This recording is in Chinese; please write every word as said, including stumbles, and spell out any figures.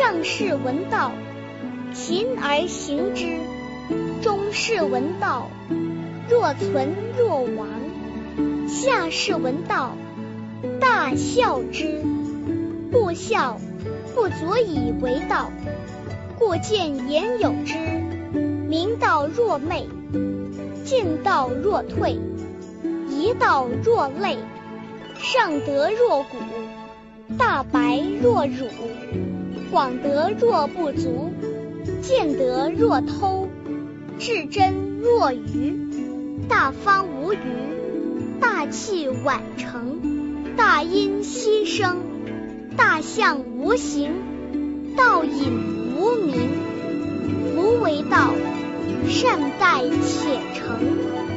上士闻道，勤而行之；中士闻道，若存若亡；下士闻道，大笑之。不笑，不足以为道。故见言有之，明道若昧，进道若退，夷道若累，上德若谷，大白若辱，广德若不足，见德若偷，至真若愚，大方无余，大器晚成，大音希声，大象无形，道隐无名。夫为道，善待且成。